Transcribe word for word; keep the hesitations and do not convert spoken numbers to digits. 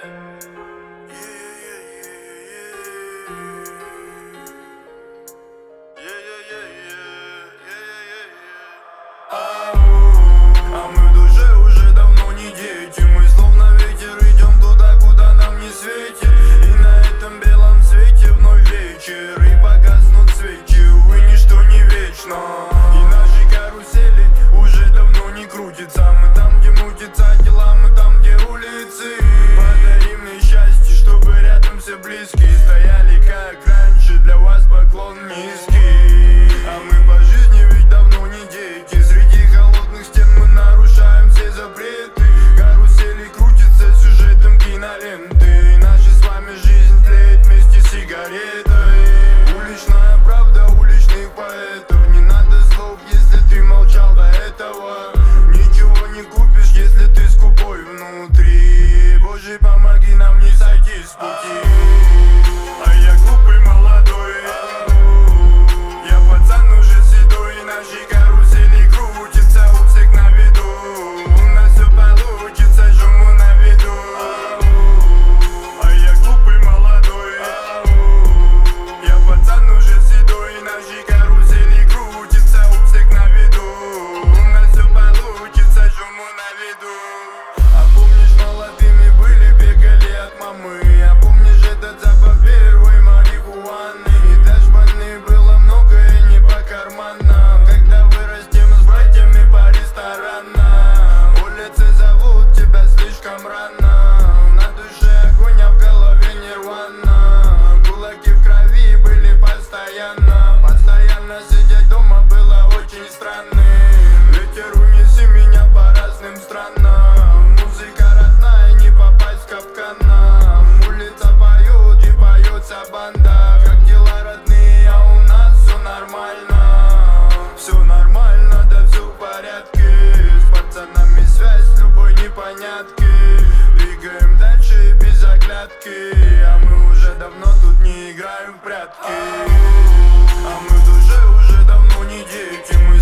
А мы в душе уже давно не дети. Мы словно ветер идем туда, куда нам не светит. И на этом белом свете вновь вечер, и погаснут свечи, увы, ничто не вечно. И наши карусели уже давно не крутятся. Мы там, где мутятся дела, мы там, где улицы. Подари мне счастье, чтобы рядом все близкие стояли, как раньше, для вас поклон низкий. А мы по жизни ведь давно не дети. Среди холодных стен мы нарушаем все запреты. Карусели крутятся сюжетом киноленты. И наша с вами жизнь тлеет вместе с сигаретой. Уличная правда уличных поэтов. Не надо слов, если ты молчал до этого. Ничего не купишь, если ты скупой внутри. Боже, помоги нам не сойти с пути. А я глупый молодой, я пацан уже седой. Наши карусели крутятся у всех на виду. У нас все получится, шуму на виду. А я глупый молодой, я пацан уже седой. Наши карусели крутятся у всех на виду. У нас все получится, шуму на виду. А помнишь, молодыми были, бегали от мамы. А помнишь этот запах первой марихуаны? И даже ванны было много и не по карманам. Когда вырастем с братьями по ресторанам, улицы зовут тебя слишком рано. На душе огонь, а в голове нирвана. Кулаки в крови были постоянно. Постоянно сидеть дома было очень странным. Ветер, унеси меня по разным странам. Музыка родная, не попасть в капкан. Улица поет и поется банда. Как дела, родные, а у нас все нормально. Все нормально, да все в порядке. С пацанами связь с любой непонятки. Двигаем дальше без оглядки. А мы уже давно тут не играем в прятки. А мы в душе уже давно не дети. Мы